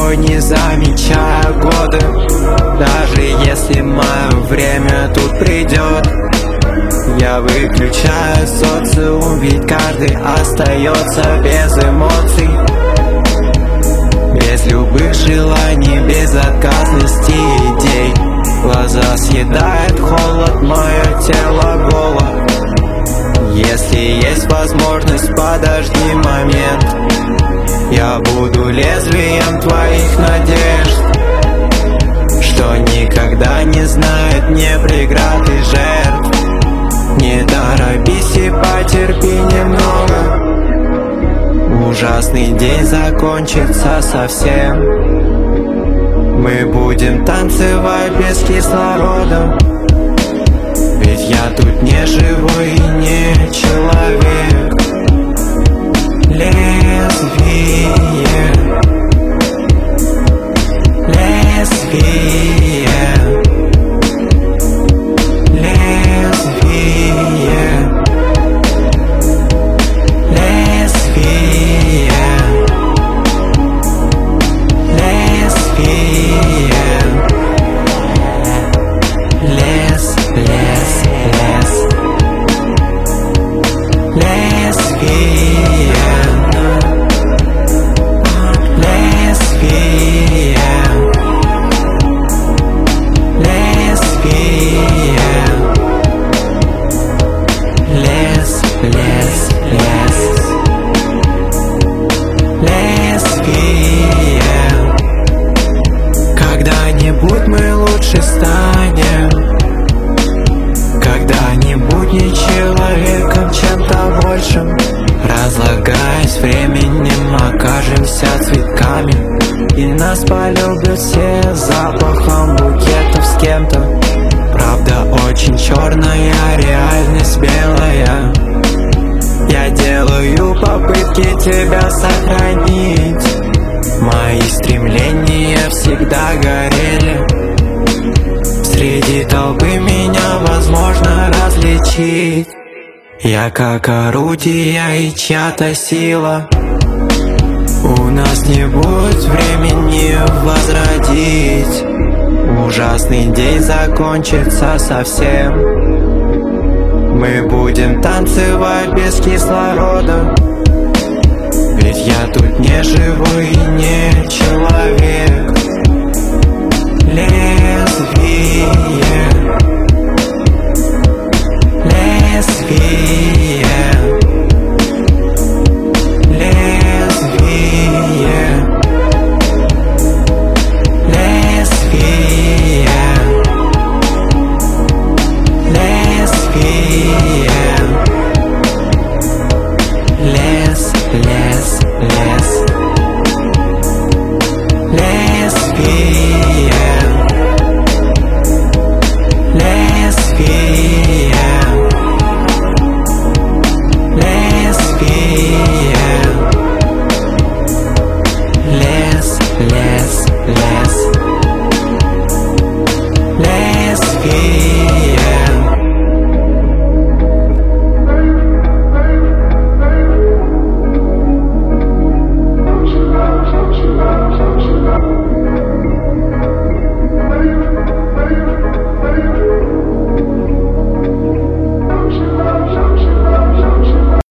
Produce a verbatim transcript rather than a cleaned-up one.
порой не замечая годы. Даже если мое время тут придет, я выключаю социум, ведь каждый остается без эмоций, без любых желаний, безотказности идей. Глаза съедает холод, мое тело голо. Если есть возможность, подожди момент, я буду лезвием твоих надежд, что никогда не знает ни преград и жертв. Не торопись и потерпи немного, ужасный день закончится совсем. Мы будем танцевать без кислорода, ведь я тут не живой и не человек. Лезвие, лезвие, лезвие, лезвие, лезвие. Лес, лес, лес, лезвие, лезвие, лезвие. Лес, лес, лес, лезвие. Когда-нибудь мы лучше станем, когда-нибудь не человеком, чем-то большим. Разлагаясь временем, окажемся цветками, и нас полюбят все запахом букетов с кем-то. Правда очень черная, реальность белая. Я делаю попытки тебя сохранить, мои стремления всегда горели. Среди толпы меня возможно различить. Я как орудие и чья-то сила. У нас не будет времени возродить. Ужасный день закончится совсем. Мы будем танцевать без кислорода, ведь я тут не живой и не человек. Лезвие, лезвие.